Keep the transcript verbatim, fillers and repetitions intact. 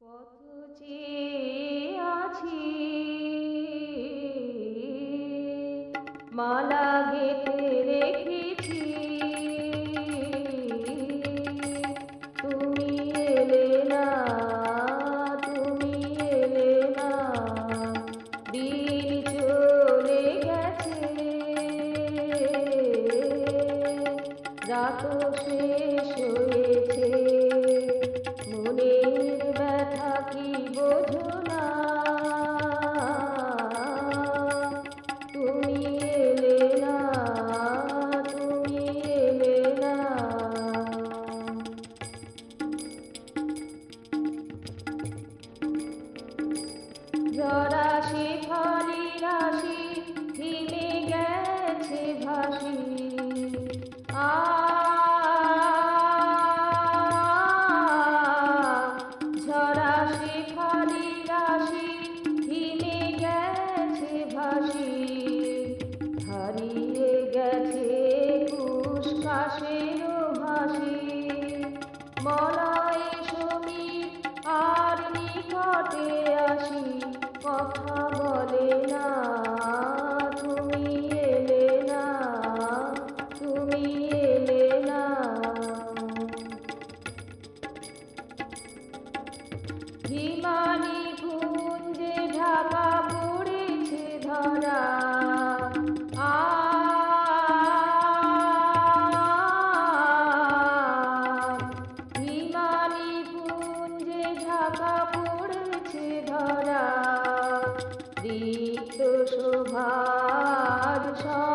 পথ চেয়ে আছি, মালা গেঁথে রেখেছি, তুমি এলে না, তুমি এলে না, দিন চলে গেছে, রাত শেষ হয়েছে, মনের ব্যথা কি বোঝো না, তুমি এলে না, তুমি এলে না। জরা শিখালি রাশি হিমে গেছে ভাসি, আ ঝরা শিখালি রাশি হিমে গেছে ভাসি, হারিয়ে গেছে কুশকাশের ভাসি, মলয় সমীর আর নিকটে আসি, কথা বলে না, তুমি এলে না, তুমি এলে না। হিমানি কুঞ্জে ঢাকা পড়েছে ধরা, আ হিমানি কুঞ্জে ঢাকা পড়েছে ধরা, রিক্ত শোভার